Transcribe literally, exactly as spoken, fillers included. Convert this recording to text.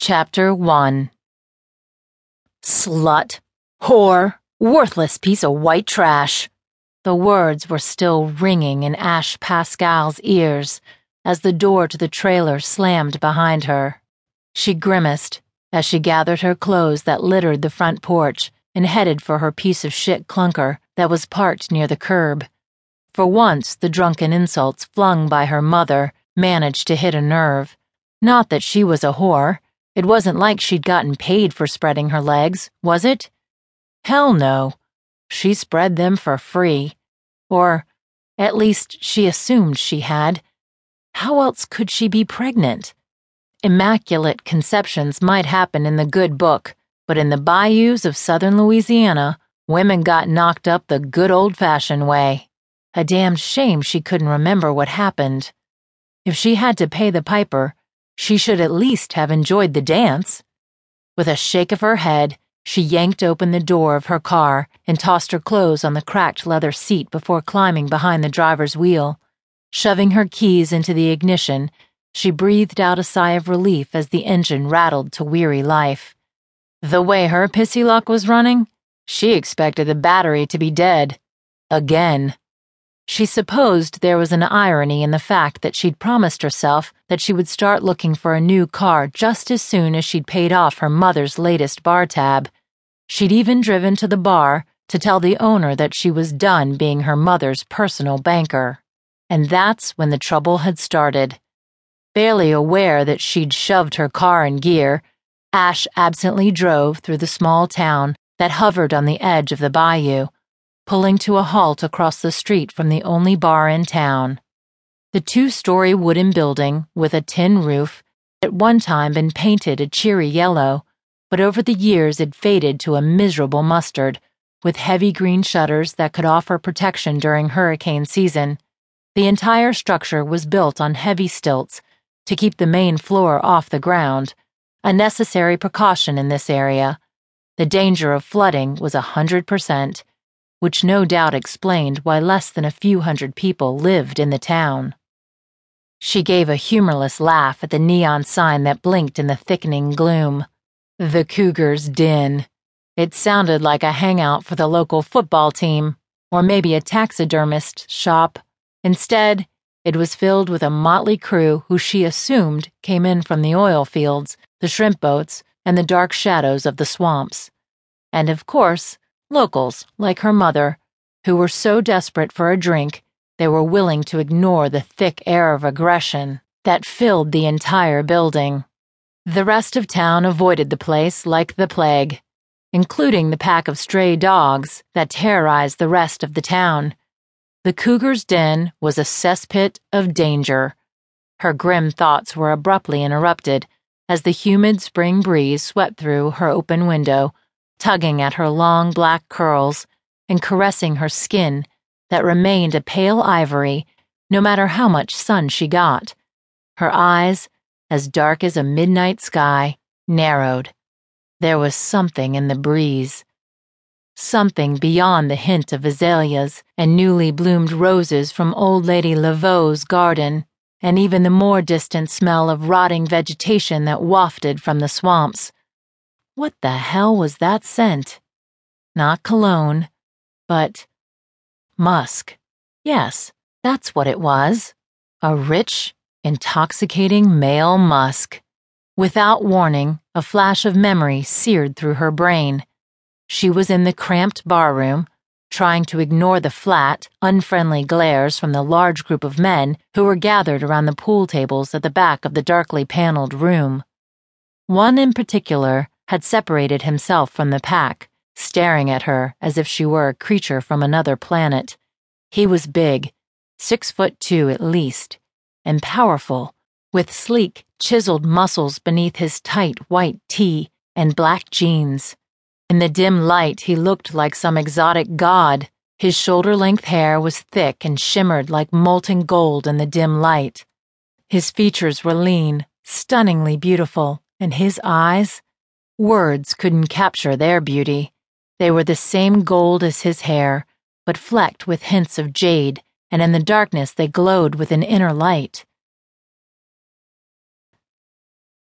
Chapter one. Slut, whore, worthless piece of white trash. The words were still ringing in Ash Pascal's ears as the door to the trailer slammed behind her. She grimaced as she gathered her clothes that littered the front porch and headed for her piece of shit clunker that was parked near the curb. For once, the drunken insults flung by her mother managed to hit a nerve. Not that she was a whore. It wasn't like she'd gotten paid for spreading her legs, was it? Hell no. She spread them for free. Or, at least, she assumed she had. How else could she be pregnant? Immaculate conceptions might happen in the good book, but in the bayous of southern Louisiana, women got knocked up the good old-fashioned way. A damned shame she couldn't remember what happened. If she had to pay the piper, she should at least have enjoyed the dance. With a shake of her head, she yanked open the door of her car and tossed her clothes on the cracked leather seat before climbing behind the driver's wheel. Shoving her keys into the ignition, she breathed out a sigh of relief as the engine rattled to weary life. The way her pissy luck was running, she expected the battery to be dead. Again. She supposed there was an irony in the fact that she'd promised herself that she would start looking for a new car just as soon as she'd paid off her mother's latest bar tab. She'd even driven to the bar to tell the owner that she was done being her mother's personal banker. And that's when the trouble had started. Barely aware that she'd shoved her car in gear, Ash absently drove through the small town that hovered on the edge of the bayou, pulling to a halt across the street from the only bar in town. The two-story wooden building with a tin roof had at one time been painted a cheery yellow, but over the years it faded to a miserable mustard, with heavy green shutters that could offer protection during hurricane season. The entire structure was built on heavy stilts to keep the main floor off the ground, a necessary precaution in this area. The danger of flooding was a hundred percent, which no doubt explained why less than a few hundred people lived in the town. She gave a humorless laugh at the neon sign that blinked in the thickening gloom. The Cougar's Den. It sounded like a hangout for the local football team, or maybe a taxidermist shop. Instead, it was filled with a motley crew who she assumed came in from the oil fields, the shrimp boats, and the dark shadows of the swamps. And of course, locals, like her mother, who were so desperate for a drink, they were willing to ignore the thick air of aggression that filled the entire building. The rest of town avoided the place like the plague, including the pack of stray dogs that terrorized the rest of the town. The Cougar's Den was a cesspit of danger. Her grim thoughts were abruptly interrupted as the humid spring breeze swept through her open window, tugging at her long black curls and caressing her skin that remained a pale ivory no matter how much sun she got. Her eyes, as dark as a midnight sky, narrowed. There was something in the breeze. Something beyond the hint of azaleas and newly bloomed roses from Old Lady Laveau's garden, and even the more distant smell of rotting vegetation that wafted from the swamps. What the hell was that scent? Not cologne, but musk. Yes, that's what it was. A rich, intoxicating male musk. Without warning, a flash of memory seared through her brain. She was in the cramped barroom, trying to ignore the flat, unfriendly glares from the large group of men who were gathered around the pool tables at the back of the darkly paneled room. One in particular had separated himself from the pack, staring at her as if she were a creature from another planet. He was big, six foot two at least, and powerful, with sleek, chiseled muscles beneath his tight white tee and black jeans. In the dim light, he looked like some exotic god. His shoulder-length hair was thick and shimmered like molten gold in the dim light. His features were lean, stunningly beautiful, and his eyes... Words couldn't capture their beauty. They were the same gold as his hair, but flecked with hints of jade, and in the darkness they glowed with an inner light.